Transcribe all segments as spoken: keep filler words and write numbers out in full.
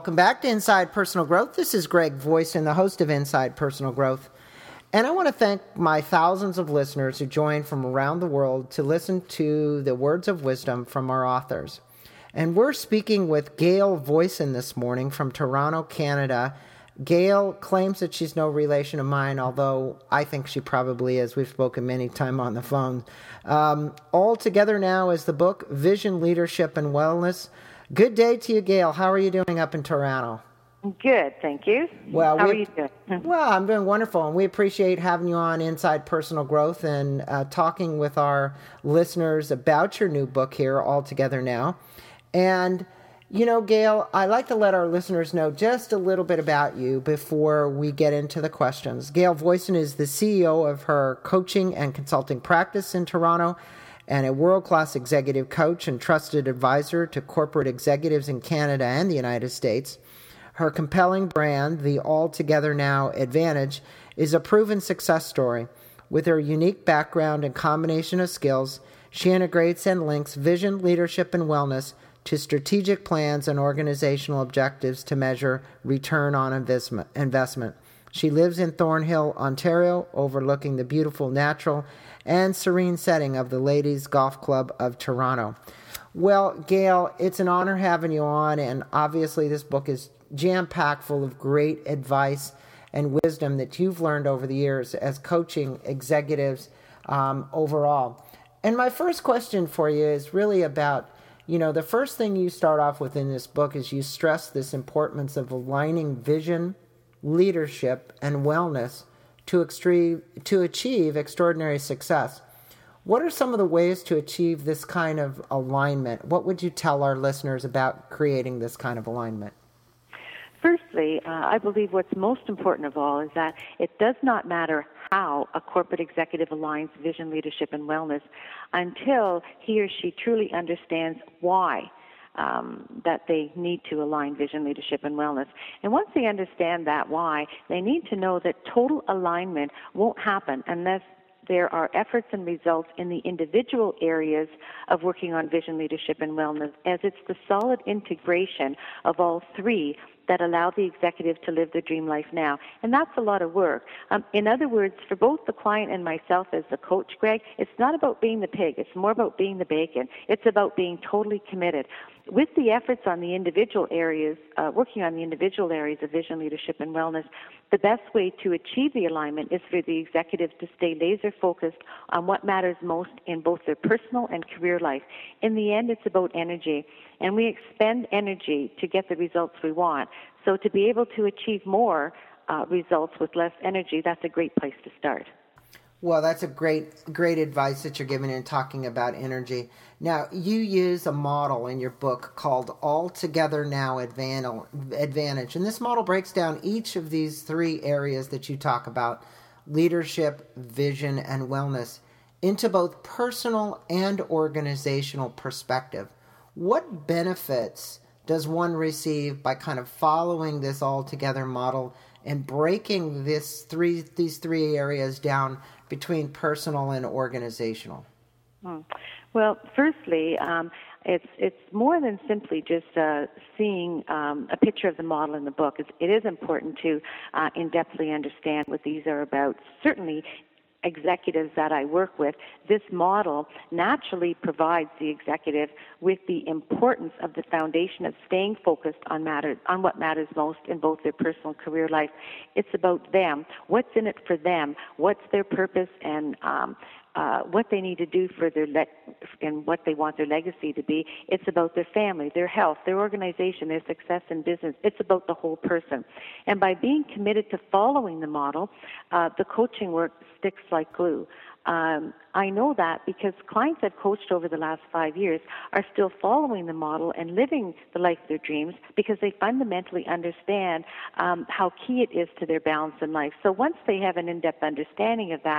welcome back to Inside Personal Growth. This is Greg Voisin, the host of Inside Personal Growth. And I want to thank my thousands of listeners who joined from around the world to listen to the words of wisdom from our authors. And we're speaking with Gail Voisin this morning from Toronto, Canada. Gail claims that she's no relation of mine, although I think she probably is. We've spoken many times on the phone. Um, All Together Now is the book, Vision, Leadership, and Wellness. Good day to you, Gail. How are you doing up in Toronto? Good, thank you. Well, How we, are you doing? Well, I'm doing wonderful, and we appreciate having you on Inside Personal Growth and uh, talking with our listeners about your new book here, All Together Now. And you know, Gail, I like to let our listeners know just a little bit about you before we get into the questions. Gail Voisin is the C E O of her coaching and consulting practice in Toronto and a world-class executive coach and trusted advisor to corporate executives in Canada and the United States. Her compelling brand, the All Together Now Advantage, is a proven success story. With her unique background and combination of skills, she integrates and links vision, leadership, and wellness to strategic plans and organizational objectives to measure return on investment. She lives in Thornhill, Ontario, overlooking the beautiful natural and serene setting of the Ladies Golf Club of Toronto. Well, Gail, it's an honor having you on, and obviously this book is jam-packed full of great advice and wisdom that you've learned over the years as coaching executives um, overall. And my first question for you is really about You know, the first thing you start off with in this book is you stress this importance of aligning vision, leadership, and wellness to extreme, to achieve extraordinary success. What are some of the ways to achieve this kind of alignment? What would you tell our listeners about creating this kind of alignment? Firstly, uh, I believe what's most important of all is that it does not matter how a corporate executive aligns vision, leadership, and wellness until he or she truly understands why um, that they need to align vision, leadership, and wellness. And once they understand that why, they need to know that total alignment won't happen unless there are efforts and results in the individual areas of working on vision, leadership, and wellness, as it's the solid integration of all three that allow the executive to live their dream life now. And that's a lot of work. Um, in other words, for both the client and myself as the coach, Greg, it's not about being the pig. It's more about being the bacon. It's about being totally committed. With the efforts on the individual areas, uh, working on the individual areas of vision, leadership, and wellness, the best way to achieve the alignment is for the executive to stay laser focused on what matters most in both their personal and career life. In the end, it's about energy, and we expend energy to get the results we want. So to be able to achieve more uh, results with less energy, that's a great place to start. Well, that's a great, great advice that you're giving in talking about energy. Now, you use a model in your book called All Together Now Advantage. And this model breaks down each of these three areas that you talk about, leadership, vision, and wellness, into both personal and organizational perspective. What benefits does one receive by kind of following this All Together model and breaking this three these three areas down between personal and organizational? Hmm. Well, firstly, um, it's it's more than simply just uh, seeing um, a picture of the model in the book. It's, it is important to uh, in-depthly understand what these are about. Certainly, executives that I work with, this model naturally provides the executive with the importance of the foundation of staying focused on matter, on what matters most in both their personal and career life. It's about them. What's in it for them? What's their purpose and um, uh, what they need to do for their le- and what they want their legacy to be. It's about their family, their health, their organization, their success in business. It's about the whole person. And by being committed to following the model, uh, the coaching work sticks like glue. Um, I know that because clients I've coached over the last five years are still following the model and living the life of their dreams because they fundamentally understand um, how key it is to their balance in life. So once they have an in-depth understanding of that,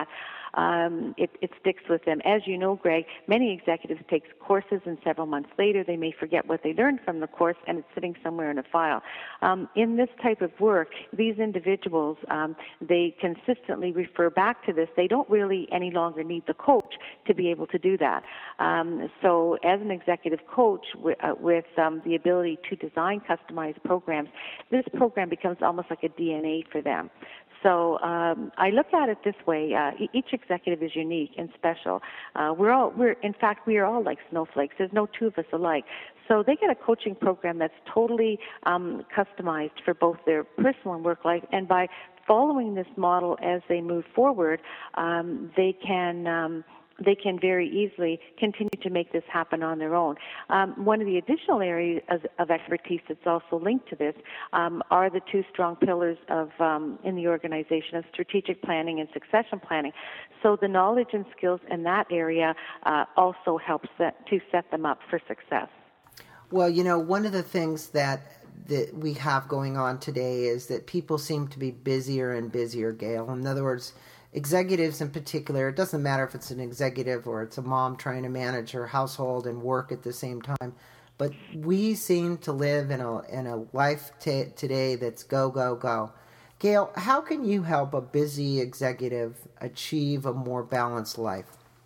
um, it, it sticks with them. As you know, Greg, many executives take courses, and several months later they may forget what they learned from the course, and it's sitting somewhere in a file. Um, in this type of work, these individuals, um, they consistently refer back to this. They don't really any longer need the coach to be able to do that. Um, so as an executive coach w- uh, with um, the ability to design customized programs, this program becomes almost like a D N A for them. So um, I look at it this way: uh, each executive is unique and special. Uh, we're all, we're in fact, we are all like snowflakes. There's no two of us alike. So they get a coaching program that's totally um, customized for both their personal and work life, and by following this model as they move forward, um, they can. Um, they can very easily continue to make this happen on their own. Um, one of the additional areas of, of expertise that's also linked to this um, are the two strong pillars of um, in the organization of strategic planning and succession planning. So the knowledge and skills in that area uh, also helps that, to set them up for success. Well, you know, one of the things that that we have going on today is that people seem to be busier and busier, Gail. In other words, executives in particular, it doesn't matter if it's an executive or it's a mom trying to manage her household and work at the same time, but we seem to live in a in a life t- today that's go, go, go. Gail, how can you help a busy executive achieve a more balanced life?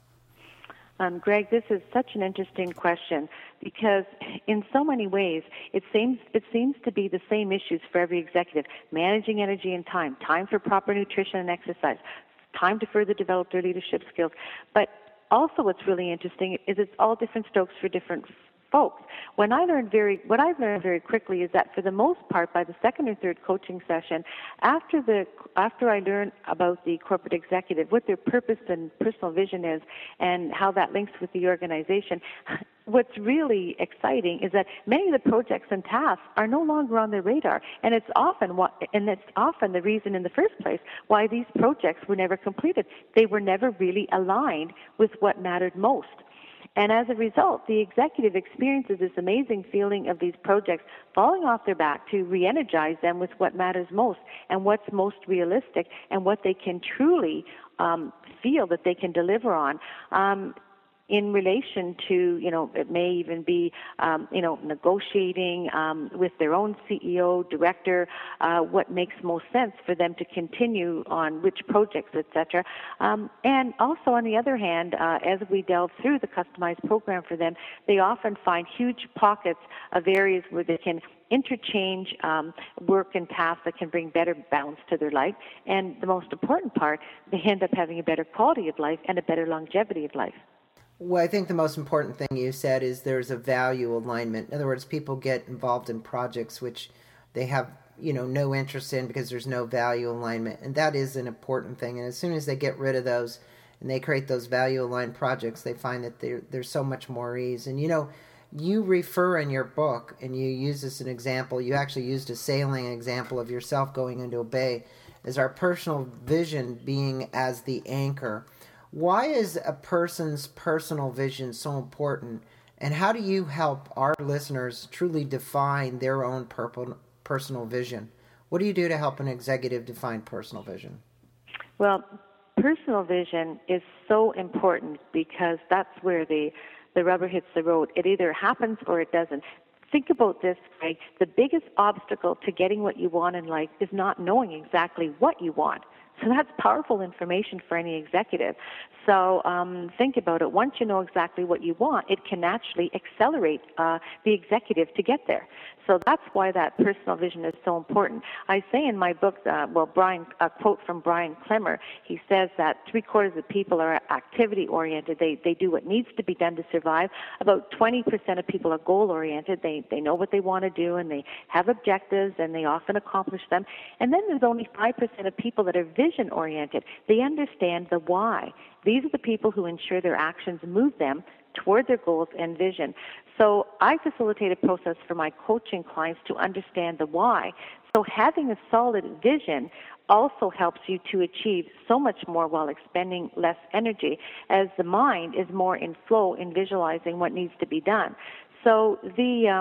Um, Greg, this is such an interesting question because in so many ways it seems it seems to be the same issues for every executive: managing energy and time, time for proper nutrition and exercise, time to further develop their leadership skills. But also what's really interesting is it's all different strokes for different folks. When I learned very, what I've learned very quickly is that for the most part, by the second or third coaching session, after the after I learn about the corporate executive, what their purpose and personal vision is, and how that links with the organization, what's really exciting is that many of the projects and tasks are no longer on their radar, and it's often what, and it's often the reason in the first place why these projects were never completed. They were never really aligned with what mattered most. And as a result, the executive experiences this amazing feeling of these projects falling off their back to re-energize them with what matters most and what's most realistic and what they can truly um, feel that they can deliver on. Um, in relation to, you know, it may even be, um, you know, negotiating um, with their own C E O, director, uh, what makes most sense for them to continue on which projects, et cetera. Um, and also, on the other hand, uh, as we delve through the customized program for them, they often find huge pockets of areas where they can interchange um, work and tasks that can bring better balance to their life. And the most important part, they end up having a better quality of life and a better longevity of life. Well, I think the most important thing you said is there's a value alignment. In other words, people get involved in projects which they have, you know, no interest in because there's no value alignment. And that is an important thing. And as soon as they get rid of those and they create those value aligned projects, they find that there's so much more ease. And, you know, you refer in your book, and you use this as an example, you actually used a sailing example of yourself going into a bay, as our personal vision being as the anchor. Why is a person's personal vision so important, and how do you help our listeners truly define their own purple, personal vision? What do you do to help an executive define personal vision? Well, personal vision is so important because that's where the, the rubber hits the road. It either happens or it doesn't. Think about this, Greg. The biggest obstacle to getting what you want in life is not knowing exactly what you want. So that's powerful information for any executive. So um, think about it. Once you know exactly what you want, it can naturally accelerate uh, the executive to get there. So that's why that personal vision is so important. I say in my book, uh, well, Brian, a quote from Brian Clemmer, he says that three quarters of people are activity-oriented. They they do what needs to be done to survive. About twenty percent of people are goal-oriented. They, they know what they want to do, and they have objectives, and they often accomplish them. And then there's only five percent of people that are vision-oriented. They understand the why. These are the people who ensure their actions move them toward their goals and vision. So I facilitate a process for my coaching clients to understand the why. So having a solid vision also helps you to achieve so much more while expending less energy, as the mind is more in flow in visualizing what needs to be done. So the um,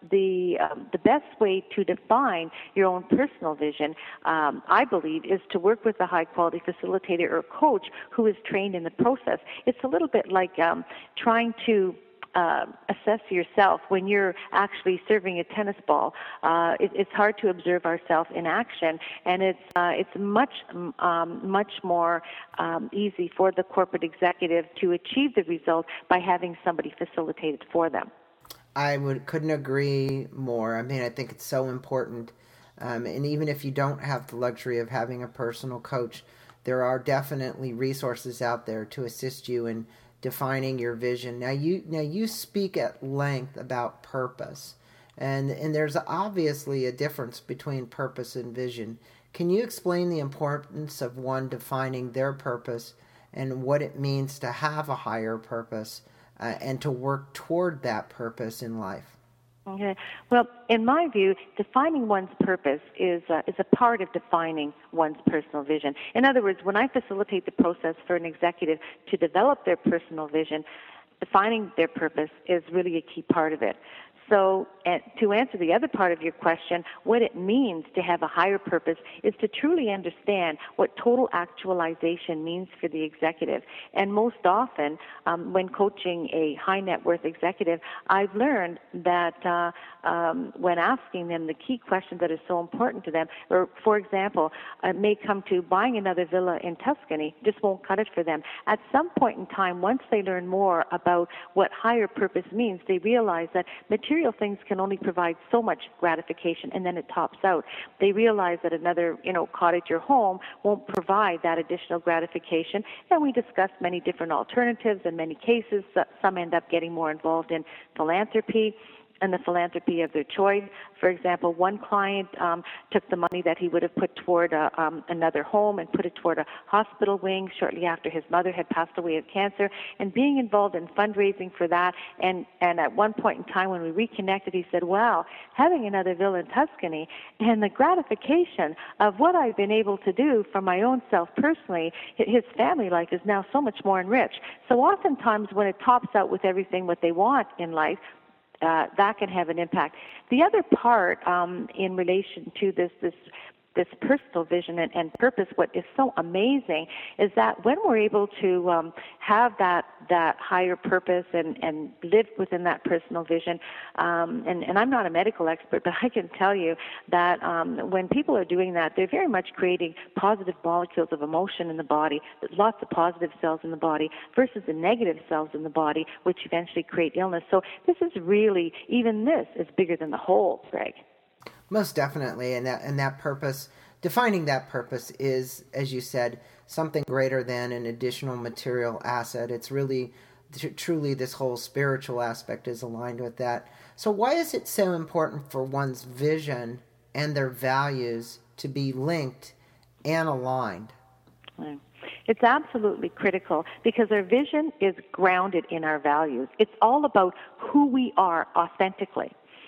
the um, the best way to define your own personal vision, um, I believe, is to work with a high-quality facilitator or coach who is trained in the process. It's a little bit like um, trying to Uh, assess yourself when you're actually serving a tennis ball. Uh, it, it's hard to observe ourselves in action, and it's uh, it's much um, much more um, easy for the corporate executive to achieve the result by having somebody facilitate it for them. I would couldn't agree more. I mean, I think it's so important, um, and even if you don't have the luxury of having a personal coach, there are definitely resources out there to assist you in defining your vision. Now you now you speak at length about purpose, and and there's obviously a difference between purpose and vision. Can you explain the importance of one defining their purpose and what it means to have a higher purpose uh, and to work toward that purpose in life? Okay. Well, in my view, defining one's purpose is uh, is a part of defining one's personal vision. In other words, when I facilitate the process for an executive to develop their personal vision, defining their purpose is really a key part of it. So uh, to answer the other part of your question, what it means to have a higher purpose is to truly understand what total actualization means for the executive. And most often, um, when coaching a high net worth executive, I've learned that uh, um, when asking them the key questions that are so important to them, or for example, it may come to buying another villa in Tuscany, just won't cut it for them. At some point in time, once they learn more about what higher purpose means, they realize that material Material things can only provide so much gratification, and then it tops out. They realize that another, you know, cottage or home won't provide that additional gratification, and we discussed many different alternatives. In many cases, some end up getting more involved in philanthropy and the philanthropy of their choice. For example, one client um, took the money that he would have put toward a, um, another home and put it toward a hospital wing shortly after his mother had passed away of cancer, and being involved in fundraising for that. And, and at one point in time when we reconnected, he said, wow, having another villa in Tuscany and the gratification of what I've been able to do for my own self personally, his family life is now so much more enriched. So oftentimes when it tops out with everything what they want in life, Uh, that can have an impact. The other part um, in relation to this this this personal vision and, and purpose, what is so amazing is that when we're able to um, have that that higher purpose and, and live within that personal vision, um, and, and I'm not a medical expert, but I can tell you that um, when people are doing that, they're very much creating positive molecules of emotion in the body. There's lots of positive cells in the body versus the negative cells in the body, which eventually create illness. So this is really, even this is bigger than the whole, Greg. Most definitely, and that and that purpose, defining that purpose is, as you said, something greater than an additional material asset. It's really, tr- truly, this whole spiritual aspect is aligned with that. So why is it so important for one's vision and their values to be linked and aligned? Right. It's absolutely critical because our vision is grounded in our values. It's all about who we are authentically.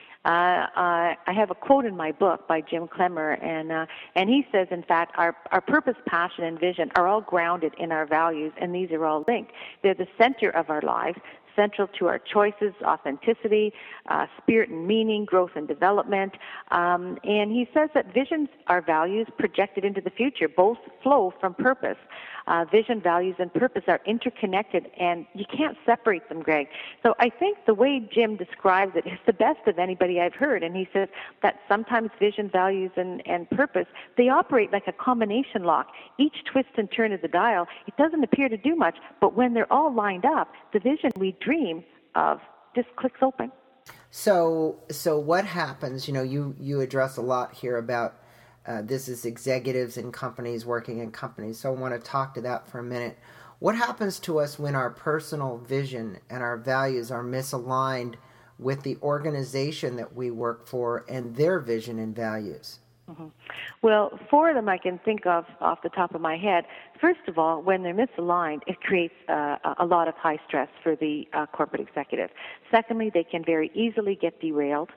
Uh, uh, I have a quote in my book by Jim Clemmer, and uh, and he says, in fact, our, our purpose, passion, and vision are all grounded in our values, and these are all linked. They're the center of our lives, central to our choices, authenticity, uh, spirit and meaning, growth and development. Um, and he says that visions are values projected into the future. Both flow from purpose. Uh, vision, values, and purpose are interconnected, and you can't separate them, Greg. So I think the way Jim describes it is the best of anybody I've heard. And he says that sometimes vision, values, and, and purpose, they operate like a combination lock. Each twist and turn of the dial, it doesn't appear to do much, but when they're all lined up, the vision we dream of just clicks open. So, so what happens? You know, you, you address a lot here about Uh, this is executives and companies working in companies, so I want to talk to that for a minute. What happens to us when our personal vision and our values are misaligned with the organization that we work for and their vision and values? Mm-hmm. Well, four of them I can think of off the top of my head. First of all, when they're misaligned, it creates uh, a lot of high stress for the uh, corporate executive. Secondly, they can very easily get derailed.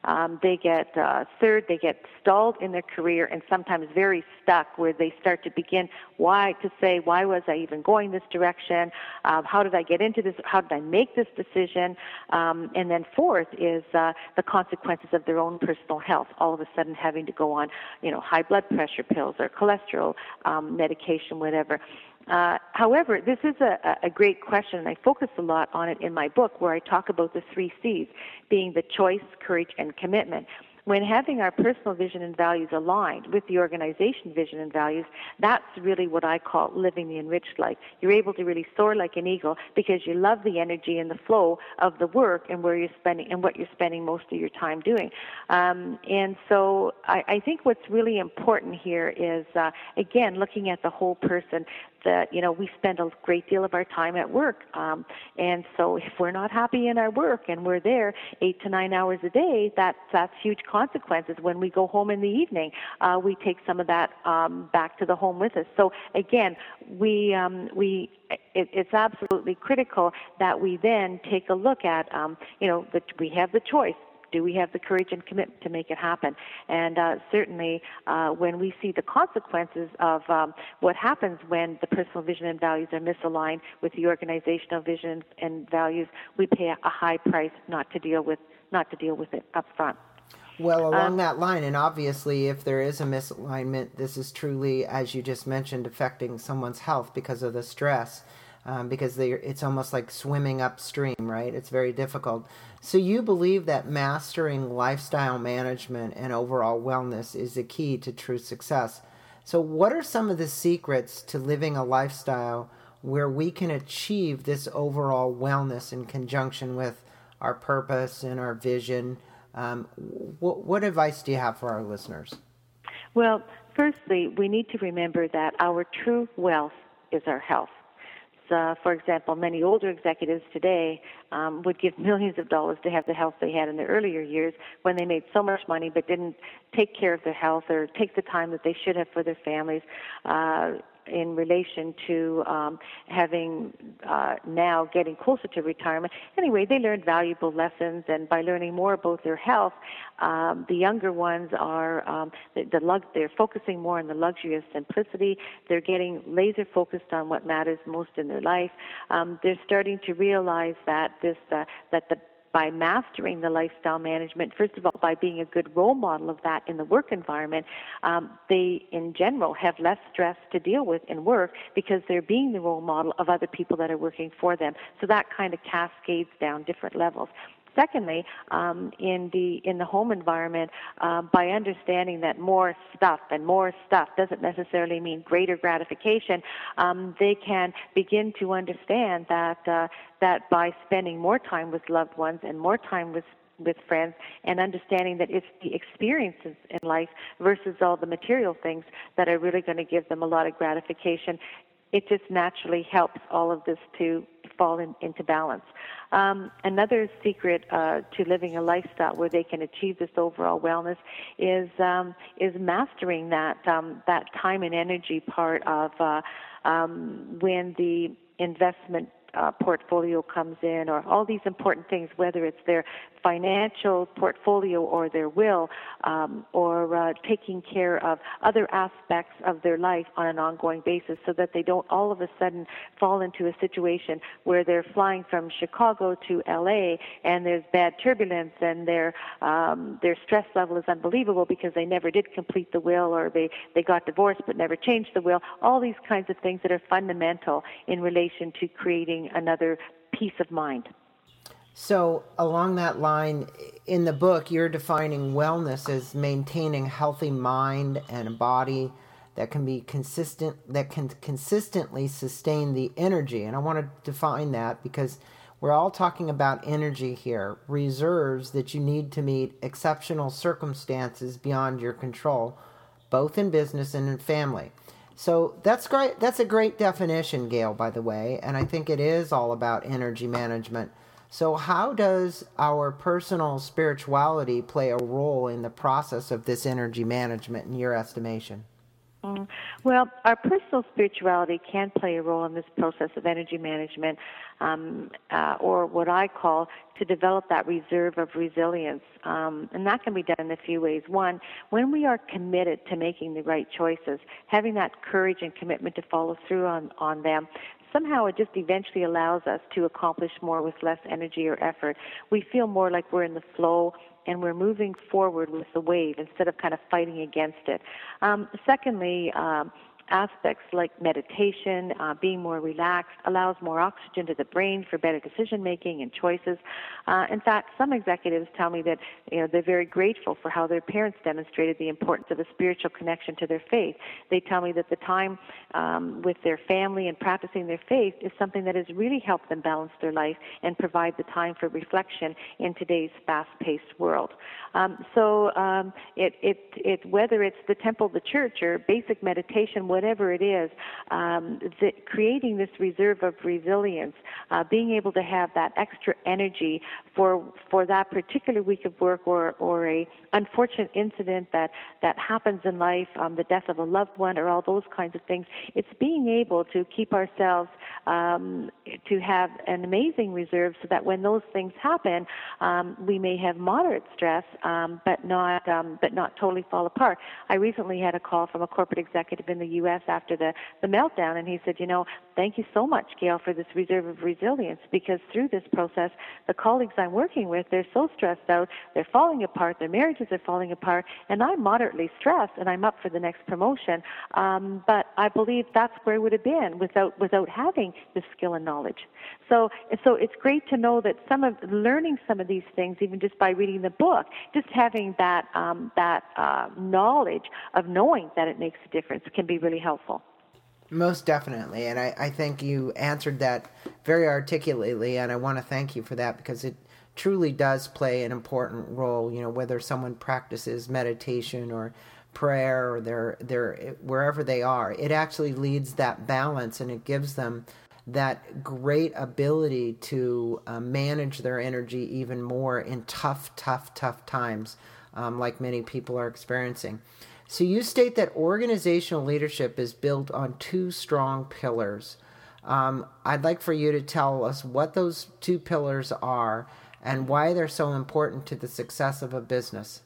Um, they get, uh, third, they get stalled in their career and sometimes very stuck where they start to begin why to say, why was I even going this direction? Uh, how did I get into this? How did I make this decision? Um, and then fourth is uh, the consequences of their own personal health, all of a sudden having to go on, you know, high blood pressure pills or cholesterol um, medication, whatever. Uh, however, this is a, a great question, and I focus a lot on it in my book where I talk about the three C's, being the choice, courage, and commitment. When having our personal vision and values aligned with the organization vision and values, that's really what I call living the enriched life. You're able to really soar like an eagle because you love the energy and the flow of the work and where you're spending and what you're spending most of your time doing. Um, and so I, I think what's really important here is, uh, again, looking at the whole person. That, you know, we spend a great deal of our time at work. Um, and so if we're not happy in our work and we're there eight to nine hours a day, that, that's huge consequences. When we go home in the evening, uh, we take some of that um, back to the home with us. So again, we, um, we, it, it's absolutely critical that we then take a look at, um, you know, that we have the choice. Do we have the courage and commitment to make it happen? And uh, certainly uh, when we see the consequences of um, what happens when the personal vision and values are misaligned with the organizational vision and values, we pay a high price not to deal with not to deal with it up front. Well, along um, that line, and obviously if there is a misalignment, this is truly, as you just mentioned, affecting someone's health because of the stress. Um, because they, it's almost like swimming upstream, right? It's very difficult. So you believe that mastering lifestyle management and overall wellness is the key to true success. So what are some of the secrets to living a lifestyle where we can achieve this overall wellness in conjunction with our purpose and our vision? Um, what, what advice do you have for our listeners? Well, firstly, we need to remember that our true wealth is our health. Uh, for example, many older executives today um, would give millions of dollars to have the health they had in their earlier years when they made so much money but didn't take care of their health or take the time that they should have for their families. Uh, in relation to um, having uh, now getting closer to retirement. Anyway, they learned valuable lessons, and by learning more about their health, um, the younger ones are um, the, the lug- they're focusing more on the luxury of simplicity. They're getting laser focused on what matters most in their life. Um, they're starting to realize that this uh, that the by mastering the lifestyle management, first of all, by being a good role model of that in the work environment, um, they, in general, have less stress to deal with in work because they're being the role model of other people that are working for them. So that kind of cascades down different levels. Secondly, um, in the in the home environment, uh, by understanding that more stuff and more stuff doesn't necessarily mean greater gratification, um, they can begin to understand that uh, that by spending more time with loved ones and more time with with friends and understanding that it's the experiences in life versus all the material things that are really going to give them a lot of gratification, it just naturally helps all of this to fall in, into balance. Um, another secret uh, to living a lifestyle where they can achieve this overall wellness is um, is mastering that um, that time and energy part of uh, um, when the investment uh, portfolio comes in, or all these important things, whether it's their financial portfolio or their will, um, or uh, taking care of other aspects of their life on an ongoing basis, so that they don't all of a sudden fall into a situation where they're flying from Chicago to L A and there's bad turbulence and their um, their stress level is unbelievable because they never did complete the will, or they, they got divorced but never changed the will. All these kinds of things that are fundamental in relation to creating another peace of mind. So along that line, in the book, you're defining wellness as maintaining a healthy mind and a body that can be consistent, that can consistently sustain the energy. And I want to define that because we're all talking about energy here, reserves that you need to meet exceptional circumstances beyond your control, both in business and in family. So that's great. That's a great definition, Gail, by the way. And I think it is all about energy management. So how does our personal spirituality play a role in the process of this energy management in your estimation? Mm. Well, our personal spirituality can play a role in this process of energy management, um, uh, or what I call to develop that reserve of resilience. Um, and that can be done in a few ways. One, when we are committed to making the right choices, having that courage and commitment to follow through on, on them, somehow it just eventually allows us to accomplish more with less energy or effort. We feel more like we're in the flow and we're moving forward with the wave instead of kind of fighting against it. Um, secondly, um, aspects like meditation, uh, being more relaxed, allows more oxygen to the brain for better decision making and choices. Uh, in fact, some executives tell me that you know they're very grateful for how their parents demonstrated the importance of a spiritual connection to their faith. They tell me that the time um, with their family and practicing their faith is something that has really helped them balance their life and provide the time for reflection in today's fast-paced world. Um, so um, it, it, it, whether it's the temple, the church, or basic meditation, whatever it is, um, the, creating this reserve of resilience, uh, being able to have that extra energy for for that particular week of work or, or a unfortunate incident that, that happens in life, um, the death of a loved one or all those kinds of things, it's being able to keep ourselves um, to have an amazing reserve so that when those things happen, um, we may have moderate stress, um, but not um, but not totally fall apart. I recently had a call from a corporate executive in the U S after the, the meltdown, and he said, you know, thank you so much, Gail, for this reserve of resilience, because through this process, the colleagues I'm working with, they're so stressed out, they're falling apart, their marriages are falling apart, and I'm moderately stressed, and I'm up for the next promotion. Um, but I believe that's where it would have been without without having the skill and knowledge. So, so it's great to know that some of learning some of these things, even just by reading the book, just having that um, that uh, knowledge of knowing that it makes a difference can be really helpful. Most definitely, and I, I think you answered that very articulately, and I want to thank you for that, because it truly does play an important role, you know, whether someone practices meditation or prayer or they're, they're, wherever they are, it actually leads that balance, and it gives them that great ability to uh, manage their energy even more in tough, tough, tough times, um, like many people are experiencing. So you state that organizational leadership is built on two strong pillars. Um, I'd like for you to tell us what those two pillars are and why they're so important to the success of a business.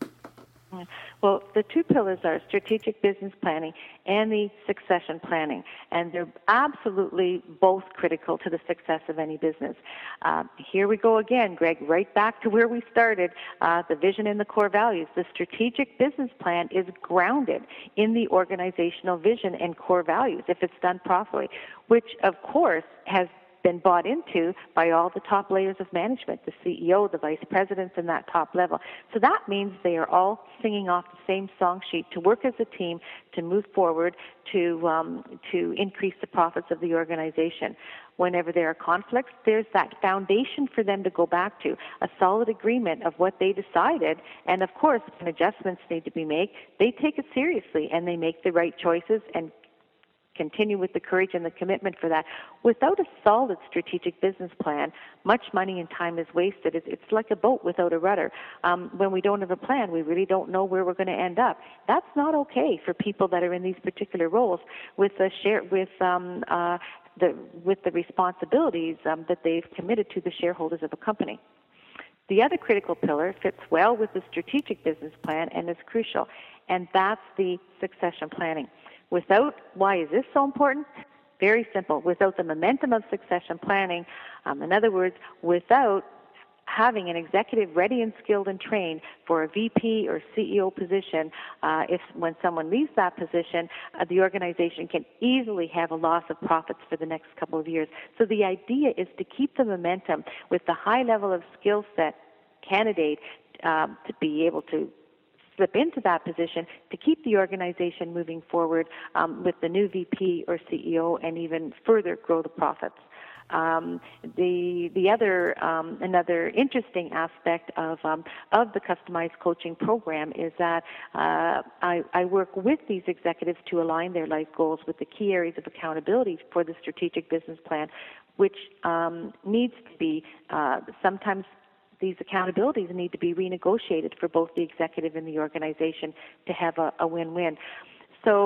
Well, the two pillars are strategic business planning and the succession planning, and they're absolutely both critical to the success of any business. Uh, here we go again, Greg, right back to where we started, uh, the vision and the core values. The strategic business plan is grounded in the organizational vision and core values if it's done properly, which, of course, has been bought into by all the top layers of management, the C E O, the vice presidents, and that top level. So that means they are all singing off the same song sheet to work as a team, to move forward, to um, to increase the profits of the organization. Whenever there are conflicts, there's that foundation for them to go back to, a solid agreement of what they decided. And of course, when adjustments need to be made, they take it seriously and they make the right choices and continue with the courage and the commitment for that. Without a solid strategic business plan, much money and time is wasted. It's, it's like a boat without a rudder. Um, when we don't have a plan, we really don't know where we're going to end up. That's not okay for people that are in these particular roles with the share with um, uh, the with the responsibilities um, that they've committed to the shareholders of a company. The other critical pillar fits well with the strategic business plan and is crucial, and that's the succession planning. Without, why is this so important? Very simple. Without the momentum of succession planning, um, in other words, without having an executive ready and skilled and trained for a V P or C E O position, uh, if when someone leaves that position, uh, the organization can easily have a loss of profits for the next couple of years. So the idea is to keep the momentum with the high level of skill set candidate um, to be able to slip into that position to keep the organization moving forward um, with the new V P or C E O and even further grow the profits. Um, the the other um, another interesting aspect of um, of the customized coaching program is that uh, I, I work with these executives to align their life goals with the key areas of accountability for the strategic business plan, which um, needs to be uh, sometimes. These accountabilities need to be renegotiated for both the executive and the organization to have a, a win-win. So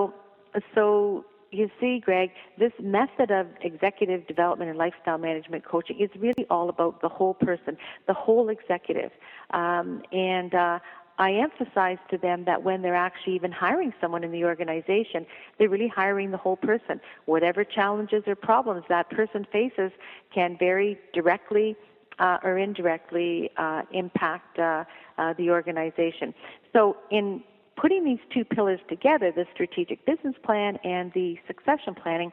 so you see, Greg, this method of executive development and lifestyle management coaching is really all about the whole person, the whole executive. Um, and uh, I emphasize to them that when they're actually even hiring someone in the organization, they're really hiring the whole person. Whatever challenges or problems that person faces can very directly uh, or indirectly uh, impact uh, uh, the organization. So in putting these two pillars together, the strategic business plan and the succession planning,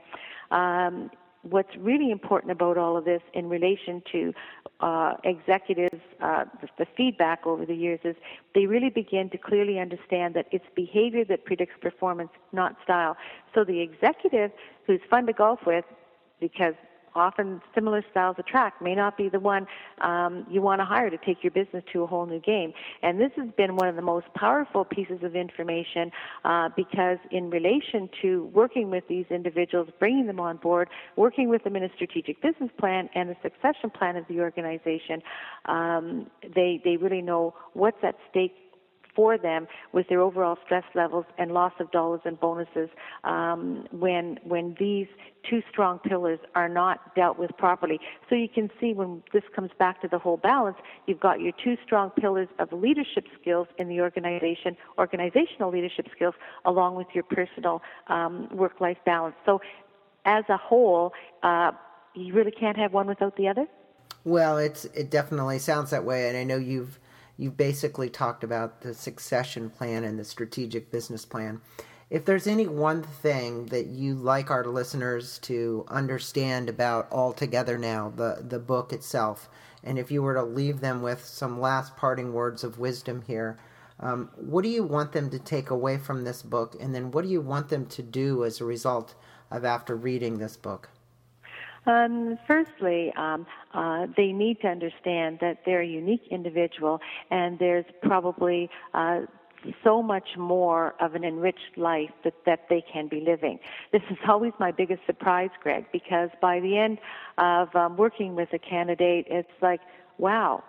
um, what's really important about all of this in relation to uh, executives, uh, the, the feedback over the years is they really begin to clearly understand that it's behavior that predicts performance, not style. So the executive who's fun to golf with, because often similar styles attract, may not be the one um, you want to hire to take your business to a whole new game. And this has been one of the most powerful pieces of information uh, because in relation to working with these individuals, bringing them on board, working with them in a strategic business plan and the succession plan of the organization, um, they, they really know what's at stake for them with their overall stress levels and loss of dollars and bonuses um, when when these two strong pillars are not dealt with properly. So you can see when this comes back to the whole balance, you've got your two strong pillars of leadership skills in the organization, organizational leadership skills, along with your personal um, work-life balance. So as a whole, uh, you really can't have one without the other? Well, it's it definitely sounds that way, and I know you've You've basically talked about the succession plan and the strategic business plan. If there's any one thing that you like our listeners to understand about All Together Now, the, the book itself, and if you were to leave them with some last parting words of wisdom here, um, what do you want them to take away from this book? And then what do you want them to do as a result of after reading this book? Um, firstly, um, uh, they need to understand that they're a unique individual, and there's probably uh, so much more of an enriched life that, that they can be living. This is always my biggest surprise, Greg, because by the end of um, working with a candidate, it's like, wow,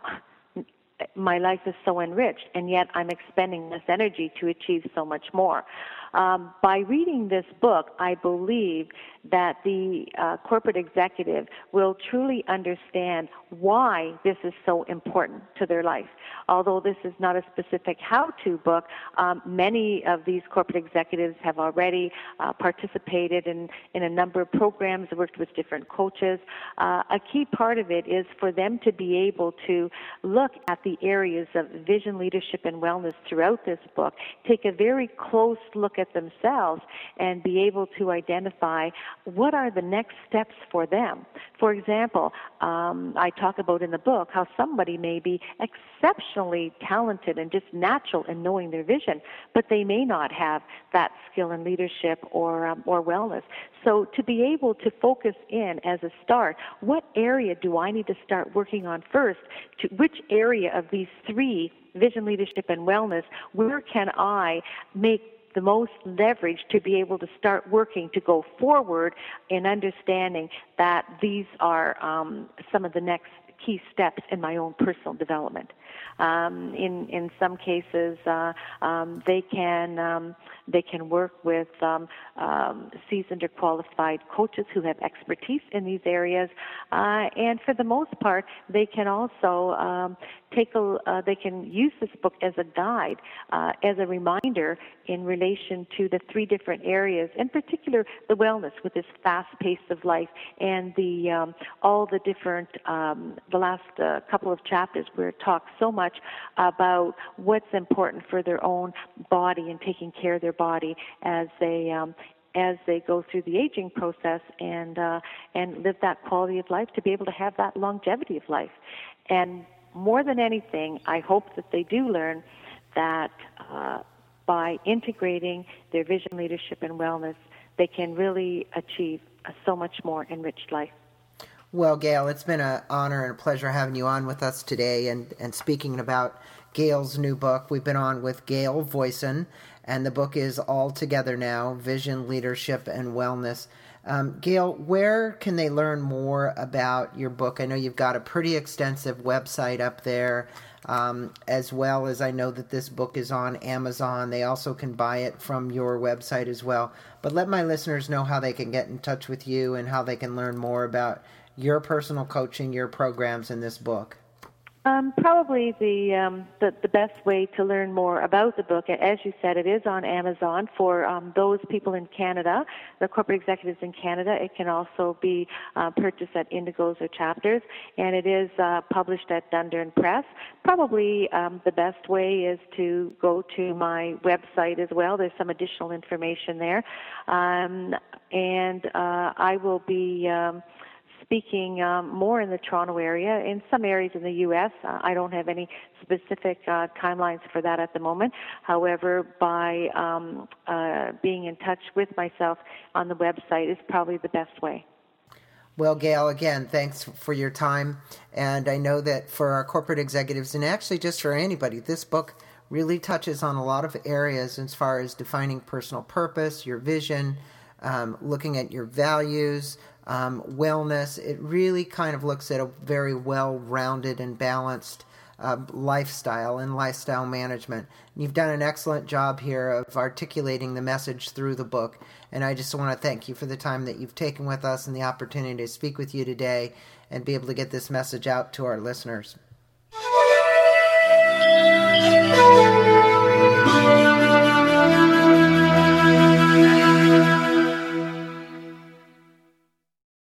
my life is so enriched, and yet I'm expending this energy to achieve so much more. Um, by reading this book, I believe that the uh, corporate executive will truly understand why this is so important to their life. Although this is not a specific how-to book, um, many of these corporate executives have already uh, participated in, in a number of programs, worked with different coaches. Uh, a key part of it is for them to be able to look at the areas of vision, leadership, and wellness throughout this book, take a very close look at themselves, and be able to identify what are the next steps for them. For example, um, I talk about in the book how somebody may be exceptionally talented and just natural in knowing their vision, but they may not have that skill in leadership or um, or wellness. So to be able to focus in as a start, what area do I need to start working on first? To which area of these three, vision, leadership, and wellness, where can I make the most leverage to be able to start working to go forward in understanding that these are um, some of the next key steps in my own personal development. Um, in in some cases, uh, um, they can um, they can work with um, um, seasoned or qualified coaches who have expertise in these areas, uh, and for the most part, they can also um, take a uh, they can use this book as a guide, uh, as a reminder in relation to the three different areas, in particular the wellness with this fast pace of life and the um, all the different um, the last uh, couple of chapters where it talks so much about what's important for their own body and taking care of their body as they um, as they go through the aging process and uh, and live that quality of life to be able to have that longevity of life. And more than anything, I hope that they do learn that uh, by integrating their vision, leadership, and wellness, they can really achieve a so much more enriched life. Well, Gail, it's been an honor and a pleasure having you on with us today. And, and speaking about Gail's new book, we've been on with Gail Voisin, and the book is All Together Now, Vision, Leadership, and Wellness. Um, Gail, where can they learn more about your book? I know you've got a pretty extensive website up there. um, as well as I know that this book is on Amazon. They also can buy it from your website as well. But let my listeners know how they can get in touch with you and how they can learn more about your personal coaching, your programs in this book. Um, probably the, um, the the best way to learn more about the book, as you said, it is on Amazon for um, those people in Canada, the corporate executives in Canada. It can also be uh, purchased at Indigos or Chapters, and it is uh, published at Dundurn Press. Probably um, the best way is to go to my website as well. There's some additional information there, um, and uh, I will be Um, speaking um, more in the Toronto area, in some areas in the U S. Uh, I don't have any specific uh, timelines for that at the moment. However, by um, uh, being in touch with myself on the website is probably the best way. Well, Gail, again, thanks for your time. And I know that for our corporate executives, and actually just for anybody, this book really touches on a lot of areas as far as defining personal purpose, your vision, um, looking at your values, Um, wellness. It really kind of looks at a very well-rounded and balanced uh, lifestyle and lifestyle management. You've done an excellent job here of articulating the message through the book, and I just want to thank you for the time that you've taken with us and the opportunity to speak with you today and be able to get this message out to our listeners.